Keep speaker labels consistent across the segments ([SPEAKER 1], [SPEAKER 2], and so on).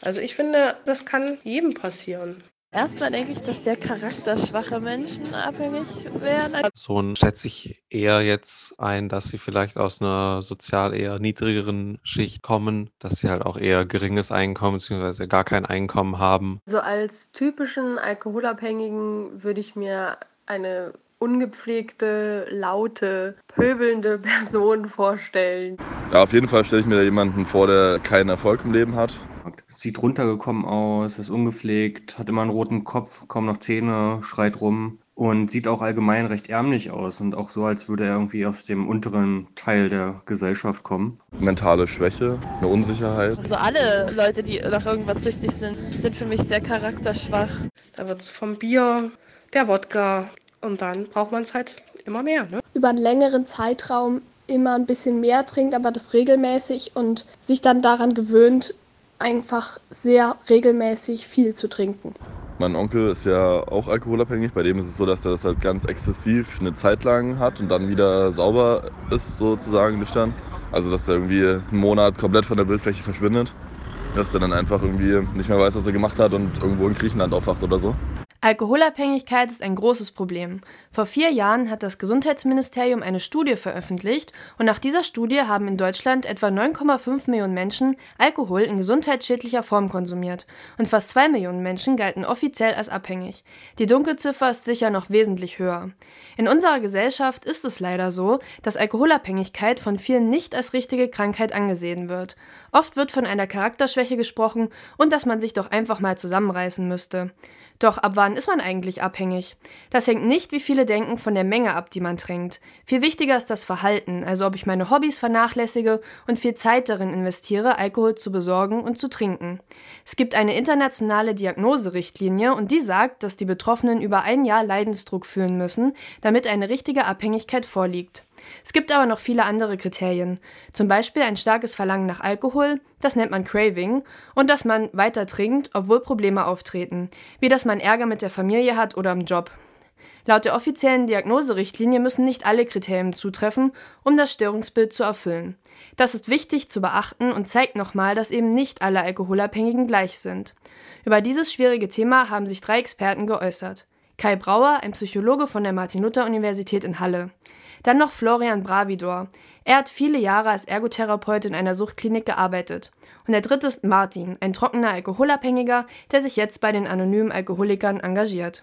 [SPEAKER 1] Also ich finde, das kann jedem passieren.
[SPEAKER 2] Erstmal denke ich, dass sehr charakterschwache Menschen abhängig werden.
[SPEAKER 3] Person schätze ich eher jetzt ein, dass sie vielleicht aus einer sozial eher niedrigeren Schicht kommen, dass sie halt auch eher geringes Einkommen bzw. gar kein Einkommen haben.
[SPEAKER 4] So als typischen Alkoholabhängigen würde ich mir eine ungepflegte, laute, pöbelnde Person vorstellen.
[SPEAKER 5] Ja, auf jeden Fall stelle ich mir da jemanden vor, der keinen Erfolg im Leben hat.
[SPEAKER 6] Sieht runtergekommen aus, ist ungepflegt, hat immer einen roten Kopf, kaum noch Zähne, schreit rum und sieht auch allgemein recht ärmlich aus und auch so, als würde er irgendwie aus dem unteren Teil der Gesellschaft kommen.
[SPEAKER 5] Mentale Schwäche, eine Unsicherheit.
[SPEAKER 2] Also alle Leute, die nach irgendwas süchtig sind, sind für mich sehr charakterschwach.
[SPEAKER 1] Da wird es vom Bier, der Wodka und dann braucht man es halt immer mehr. Ne?
[SPEAKER 7] Über einen längeren Zeitraum immer ein bisschen mehr trinkt, aber das regelmäßig und sich dann daran gewöhnt, einfach sehr regelmäßig viel zu trinken.
[SPEAKER 5] Mein Onkel ist ja auch alkoholabhängig. Bei dem ist es so, dass er das halt ganz exzessiv eine Zeit lang hat und dann wieder sauber ist, sozusagen nüchtern. Also dass er irgendwie einen Monat komplett von der Bildfläche verschwindet. Dass er dann einfach irgendwie nicht mehr weiß, was er gemacht hat und irgendwo in Griechenland aufwacht oder so.
[SPEAKER 8] Alkoholabhängigkeit ist ein großes Problem. Vor 4 Jahren hat das Gesundheitsministerium eine Studie veröffentlicht und nach dieser Studie haben in Deutschland etwa 9,5 Millionen Menschen Alkohol in gesundheitsschädlicher Form konsumiert und fast 2 Millionen Menschen galten offiziell als abhängig. Die Dunkelziffer ist sicher noch wesentlich höher. In unserer Gesellschaft ist es leider so, dass Alkoholabhängigkeit von vielen nicht als richtige Krankheit angesehen wird. Oft wird von einer Charakterschwäche gesprochen und dass man sich doch einfach mal zusammenreißen müsste. Doch ab wann ist man eigentlich abhängig? Das hängt nicht, wie viele denken, von der Menge ab, die man trinkt. Viel wichtiger ist das Verhalten, also ob ich meine Hobbys vernachlässige und viel Zeit darin investiere, Alkohol zu besorgen und zu trinken. Es gibt eine internationale Diagnoserichtlinie und die sagt, dass die Betroffenen über 1 Jahr Leidensdruck fühlen müssen, damit eine richtige Abhängigkeit vorliegt. Es gibt aber noch viele andere Kriterien, zum Beispiel ein starkes Verlangen nach Alkohol, das nennt man Craving, und dass man weiter trinkt, obwohl Probleme auftreten, wie dass man Ärger mit der Familie hat oder im Job. Laut der offiziellen Diagnoserichtlinie müssen nicht alle Kriterien zutreffen, um das Störungsbild zu erfüllen. Das ist wichtig zu beachten und zeigt nochmal, dass eben nicht alle Alkoholabhängigen gleich sind. Über dieses schwierige Thema haben sich 3 Experten geäußert. Kai Brauer, ein Psychologe von der Martin-Luther-Universität in Halle. Dann noch Florian Bravidor. Er hat viele Jahre als Ergotherapeut in einer Suchtklinik gearbeitet. Und der dritte ist Martin, ein trockener Alkoholabhängiger, der sich jetzt bei den anonymen Alkoholikern engagiert.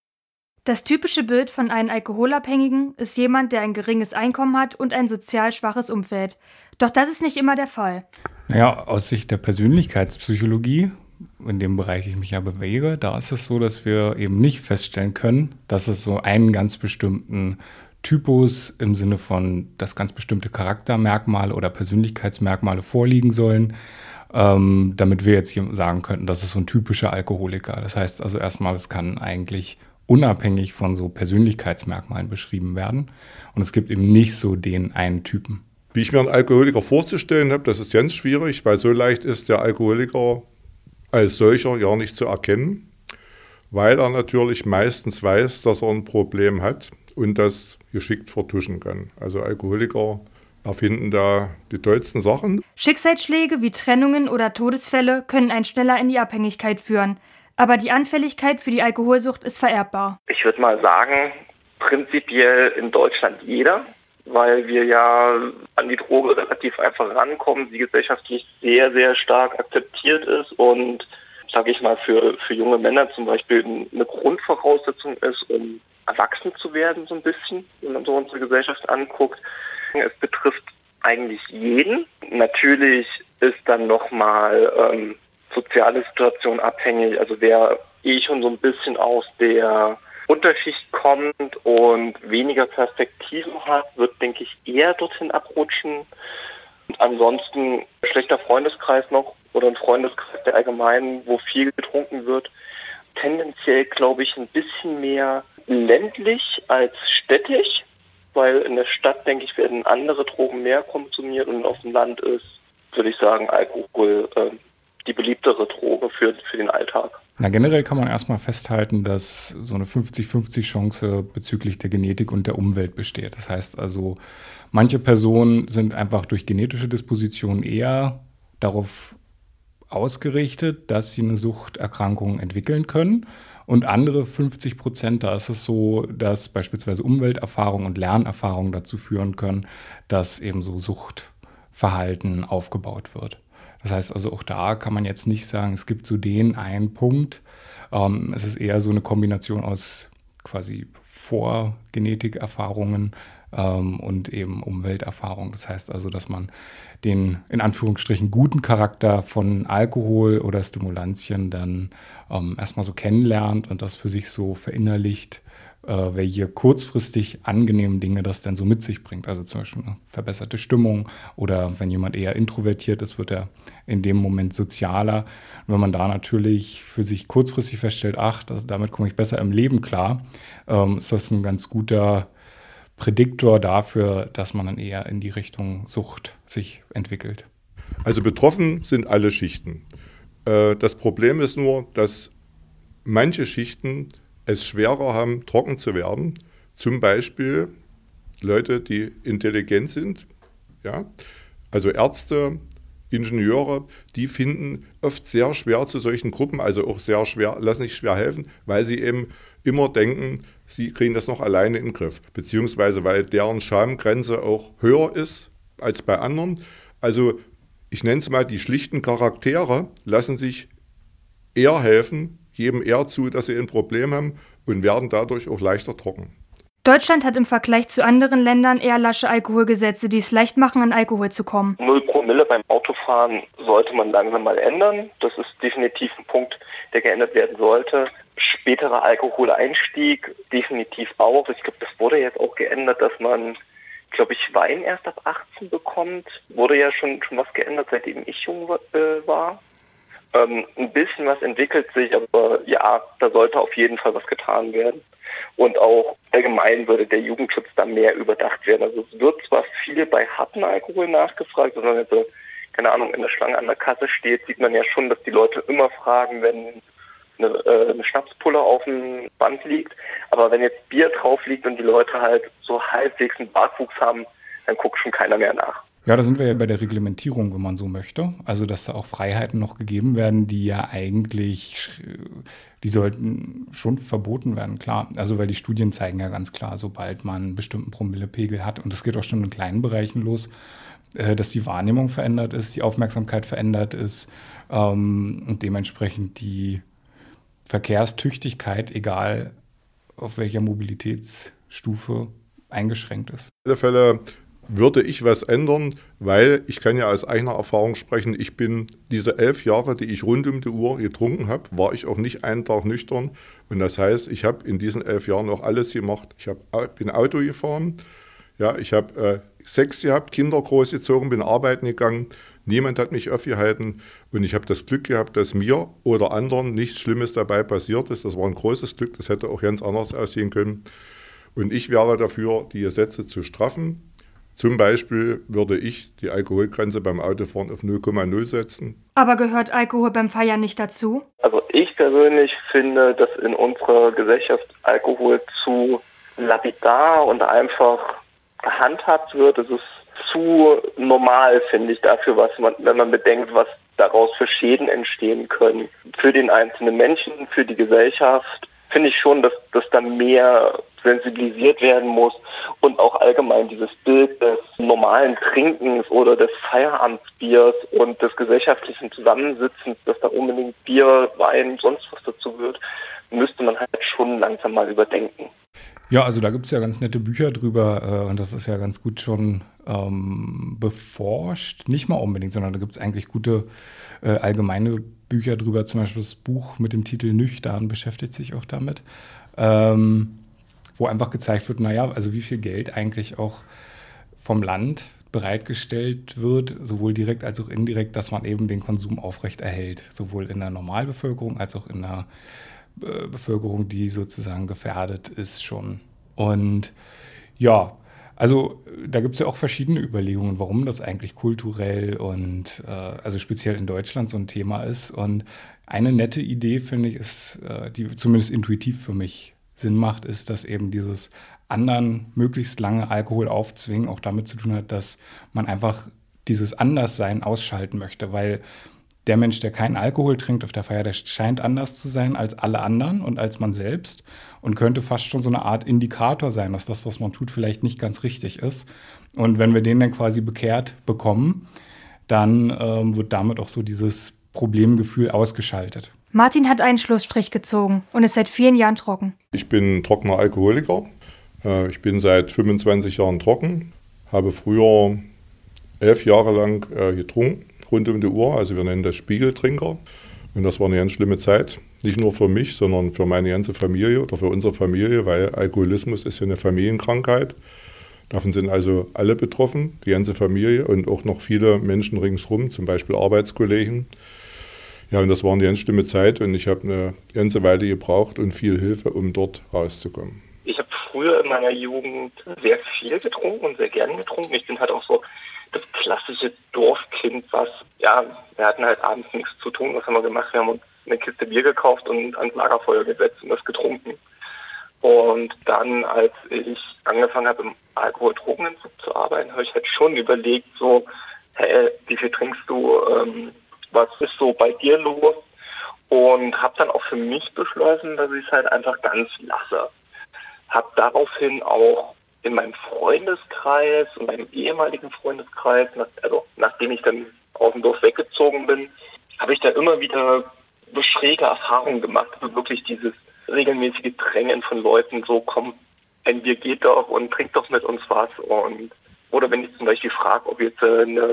[SPEAKER 9] Das typische Bild von einem Alkoholabhängigen ist jemand, der ein geringes Einkommen hat und ein sozial schwaches Umfeld. Doch das ist nicht immer der Fall.
[SPEAKER 10] Naja, aus Sicht der Persönlichkeitspsychologie, in dem Bereich ich mich ja bewege, da ist es so, dass wir eben nicht feststellen können, dass es so einen ganz bestimmten Typus im Sinne von, dass ganz bestimmte Charaktermerkmale oder Persönlichkeitsmerkmale vorliegen sollen, damit wir jetzt hier sagen könnten, das ist so ein typischer Alkoholiker. Das heißt also erstmal, es kann eigentlich unabhängig von so Persönlichkeitsmerkmalen beschrieben werden. Und es gibt eben nicht so den einen Typen.
[SPEAKER 11] Wie ich mir einen Alkoholiker vorzustellen habe, das ist ganz schwierig, weil so leicht ist der Alkoholiker als solcher ja nicht zu erkennen, weil er natürlich meistens weiß, dass er ein Problem hat und das geschickt vertuschen kann. Also Alkoholiker erfinden da die tollsten Sachen.
[SPEAKER 9] Schicksalsschläge wie Trennungen oder Todesfälle können einen schneller in die Abhängigkeit führen. Aber die Anfälligkeit für die Alkoholsucht ist vererbbar.
[SPEAKER 12] Ich würde mal sagen, prinzipiell in Deutschland jeder, weil wir ja an die Droge relativ einfach rankommen, die gesellschaftlich sehr, sehr stark akzeptiert ist und, sage ich mal, für junge Männer zum Beispiel eine Grundvoraussetzung ist, um erwachsen zu werden so ein bisschen, wenn man so unsere Gesellschaft anguckt. Es betrifft eigentlich jeden. Natürlich ist dann nochmal soziale Situation abhängig. Also wer schon so ein bisschen aus der Unterschicht kommt und weniger Perspektiven hat, wird, denke ich, eher dorthin abrutschen. Und ansonsten schlechter Freundeskreis noch oder ein Freundeskreis der allgemein, wo viel getrunken wird. Tendenziell, glaube ich, ein bisschen mehr ländlich als städtisch, weil in der Stadt, denke ich, werden andere Drogen mehr konsumiert und auf dem Land ist, würde ich sagen, Alkohol die beliebtere Droge für den Alltag.
[SPEAKER 10] Na, generell kann man erstmal festhalten, dass so eine 50-50 Chance bezüglich der Genetik und der Umwelt besteht. Das heißt also, manche Personen sind einfach durch genetische Disposition eher darauf ausgerichtet, dass sie eine Suchterkrankung entwickeln können. Und andere 50%, da ist es so, dass beispielsweise Umwelterfahrung und Lernerfahrung dazu führen können, dass eben so Suchtverhalten aufgebaut wird. Das heißt also, auch da kann man jetzt nicht sagen, es gibt so den einen Punkt. Es ist eher so eine Kombination aus quasi Vorgenetikerfahrungen und eben Umwelterfahrung. Das heißt also, dass man den in Anführungsstrichen guten Charakter von Alkohol oder Stimulantien dann erstmal so kennenlernt und das für sich so verinnerlicht, welche kurzfristig angenehmen Dinge das denn so mit sich bringt. Also zum Beispiel eine verbesserte Stimmung oder wenn jemand eher introvertiert ist, wird er in dem Moment sozialer. Und wenn man da natürlich für sich kurzfristig feststellt, damit komme ich besser im Leben klar, ist das ein ganz guter Prädiktor dafür, dass man dann eher in die Richtung Sucht sich entwickelt.
[SPEAKER 11] Also betroffen sind alle Schichten. Das Problem ist nur, dass manche Schichten es schwerer haben, trocken zu werden. Zum Beispiel Leute, die intelligent sind, ja? Also Ärzte, Ingenieure, die finden oft sehr schwer zu solchen Gruppen, also auch sehr schwer, lassen sich schwer helfen, weil sie eben immer denken, sie kriegen das noch alleine in den Griff, beziehungsweise weil deren Schamgrenze auch höher ist als bei anderen. Also ich nenne es mal, die schlichten Charaktere lassen sich eher helfen, geben eher zu, dass sie ein Problem haben und werden dadurch auch leichter trocken.
[SPEAKER 9] Deutschland hat im Vergleich zu anderen Ländern eher lasche Alkoholgesetze, die es leicht machen, an Alkohol zu kommen.
[SPEAKER 12] 0 Promille beim Autofahren sollte man langsam mal ändern. Das ist definitiv ein Punkt, der geändert werden sollte. Späterer Alkoholeinstieg definitiv auch. Ich glaube, das wurde jetzt auch geändert, dass man, glaube ich, Wein erst ab 18 bekommt. Wurde ja schon was geändert, seitdem ich jung war. Ein bisschen was entwickelt sich, aber ja, da sollte auf jeden Fall was getan werden. Und auch allgemein würde der Jugendschutz da mehr überdacht werden. Also es wird zwar viel bei harten Alkohol nachgefragt, wenn man jetzt, keine Ahnung, in der Schlange an der Kasse steht, sieht man ja schon, dass die Leute immer fragen, wenn eine Schnapspulle auf dem Band liegt. Aber wenn jetzt Bier drauf liegt und die Leute halt so halbwegs einen Bartwuchs haben, dann guckt schon keiner mehr nach.
[SPEAKER 10] Ja, da sind wir ja bei der Reglementierung, wenn man so möchte. Also, dass da auch Freiheiten noch gegeben werden, die ja eigentlich, die sollten schon verboten werden, klar. Also, weil die Studien zeigen ja ganz klar, sobald man einen bestimmten Promillepegel hat, und das geht auch schon in kleinen Bereichen los, dass die Wahrnehmung verändert ist, die Aufmerksamkeit verändert ist und dementsprechend die Verkehrstüchtigkeit, egal auf welcher Mobilitätsstufe, eingeschränkt ist.
[SPEAKER 11] In alle Fälle würde ich was ändern, weil ich kann ja aus eigener Erfahrung sprechen, ich bin diese 11 Jahre, die ich rund um die Uhr getrunken habe, war ich auch nicht einen Tag nüchtern. Und das heißt, ich habe in diesen 11 Jahren auch alles gemacht. Ich bin Auto gefahren, ja, ich habe Sex gehabt, Kinder großgezogen, bin arbeiten gegangen. Niemand hat mich aufgehalten und ich habe das Glück gehabt, dass mir oder anderen nichts Schlimmes dabei passiert ist. Das war ein großes Glück, das hätte auch ganz anders aussehen können. Und ich wäre dafür, die Gesetze zu straffen. Zum Beispiel würde ich die Alkoholgrenze beim Autofahren auf 0,0 setzen.
[SPEAKER 9] Aber gehört Alkohol beim Feiern nicht dazu?
[SPEAKER 12] Also ich persönlich finde, dass in unserer Gesellschaft Alkohol zu lapidar und einfach gehandhabt wird. Es ist zu normal, finde ich, dafür, wenn man bedenkt, was daraus für Schäden entstehen können. Für den einzelnen Menschen, für die Gesellschaft, finde ich schon, dass da mehr sensibilisiert werden muss und auch allgemein dieses Bild des normalen Trinkens oder des Feierabendsbiers und des gesellschaftlichen Zusammensitzens, dass da unbedingt Bier, Wein, sonst was dazu wird, müsste man halt schon langsam mal überdenken.
[SPEAKER 10] Ja, also da gibt es ja ganz nette Bücher drüber und das ist ja ganz gut schon beforscht. Nicht mal unbedingt, sondern da gibt es eigentlich gute allgemeine Bücher drüber. Zum Beispiel das Buch mit dem Titel Nüchtern beschäftigt sich auch damit, wo einfach gezeigt wird, naja, also wie viel Geld eigentlich auch vom Land bereitgestellt wird, sowohl direkt als auch indirekt, dass man eben den Konsum aufrechterhält, sowohl in der Normalbevölkerung als auch in der Bevölkerung, die sozusagen gefährdet ist schon. Und ja, also da gibt es ja auch verschiedene Überlegungen, warum das eigentlich kulturell und also speziell in Deutschland so ein Thema ist. Und eine nette Idee, finde ich, ist, die zumindest intuitiv für mich Sinn macht, ist, dass eben dieses anderen möglichst lange Alkohol aufzwingen auch damit zu tun hat, dass man einfach dieses Anderssein ausschalten möchte, weil der Mensch, der keinen Alkohol trinkt auf der Feier, der scheint anders zu sein als alle anderen und als man selbst und könnte fast schon so eine Art Indikator sein, dass das, was man tut, vielleicht nicht ganz richtig ist. Und wenn wir den dann quasi bekehrt bekommen, dann wird damit auch so dieses Problemgefühl ausgeschaltet.
[SPEAKER 9] Martin hat einen Schlussstrich gezogen und ist seit vielen Jahren trocken.
[SPEAKER 11] Ich bin trockener Alkoholiker. Ich bin seit 25 Jahren trocken, habe früher 11 Jahre lang getrunken, rund um die Uhr. Also wir nennen das Spiegeltrinker. Und das war eine ganz schlimme Zeit. Nicht nur für mich, sondern für meine ganze Familie oder für unsere Familie, weil Alkoholismus ist ja eine Familienkrankheit. Davon sind also alle betroffen, die ganze Familie und auch noch viele Menschen ringsherum, zum Beispiel Arbeitskollegen. Ja, und das war eine ganz schlimme Zeit und ich habe eine ganze Weile gebraucht und viel Hilfe, um dort rauszukommen.
[SPEAKER 12] Ich habe früher in meiner Jugend sehr viel getrunken und sehr gerne getrunken. Ich bin halt auch so das klassische Dorfkind, was, ja, wir hatten halt abends nichts zu tun. Was haben wir gemacht? Wir haben uns eine Kiste Bier gekauft und ans Lagerfeuer gesetzt und das getrunken. Und dann, als ich angefangen habe, im Alkohol-Drogenentzug zu arbeiten, habe ich halt schon überlegt, so, hey, wie viel trinkst du, was ist so bei dir los? Und habe dann auch für mich beschlossen, dass ich es halt einfach ganz lasse. Habe daraufhin auch in meinem Freundeskreis, in meinem ehemaligen Freundeskreis, nachdem ich dann aus dem Dorf weggezogen bin, habe ich da immer wieder so schräge Erfahrungen gemacht. Also wirklich dieses regelmäßige Drängen von Leuten, so komm, ein Bier geht doch und trink doch mit uns was. Oder wenn ich zum Beispiel frage, ob jetzt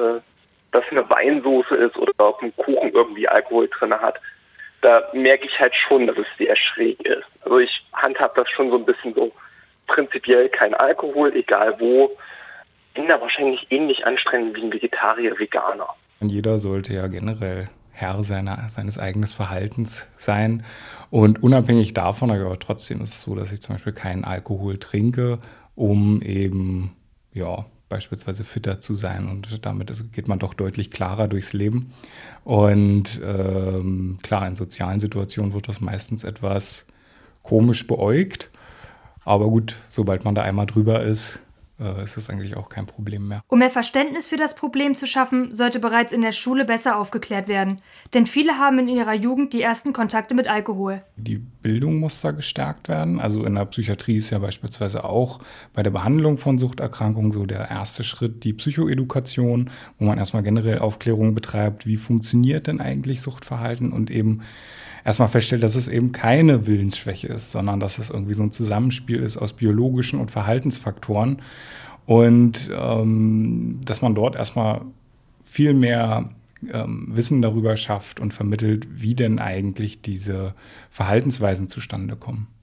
[SPEAKER 12] das eine Weinsoße ist oder ob ein Kuchen irgendwie Alkohol drin hat, da merke ich halt schon, dass es sehr schräg ist. Also ich handhab das schon so ein bisschen so prinzipiell kein Alkohol, egal wo. Bin da wahrscheinlich ähnlich anstrengend wie ein Vegetarier, Veganer.
[SPEAKER 10] Und jeder sollte ja generell Herr seines eigenen Verhaltens sein. Und unabhängig davon, aber trotzdem ist es so, dass ich zum Beispiel keinen Alkohol trinke, um eben, ja, beispielsweise fitter zu sein. Und damit geht man doch deutlich klarer durchs Leben. Und klar, in sozialen Situationen wird das meistens etwas komisch beäugt. Aber gut, sobald man da einmal drüber ist es eigentlich auch kein Problem mehr.
[SPEAKER 9] Um mehr Verständnis für das Problem zu schaffen, sollte bereits in der Schule besser aufgeklärt werden. Denn viele haben in ihrer Jugend die ersten Kontakte mit Alkohol.
[SPEAKER 10] Die Bildung muss da gestärkt werden. Also in der Psychiatrie ist ja beispielsweise auch bei der Behandlung von Suchterkrankungen so der erste Schritt die Psychoedukation, wo man erstmal generell Aufklärung betreibt, wie funktioniert denn eigentlich Suchtverhalten und eben erstmal feststellt, dass es eben keine Willensschwäche ist, sondern dass es irgendwie so ein Zusammenspiel ist aus biologischen und Verhaltensfaktoren und dass man dort erstmal viel mehr Wissen darüber schafft und vermittelt, wie denn eigentlich diese Verhaltensweisen zustande kommen.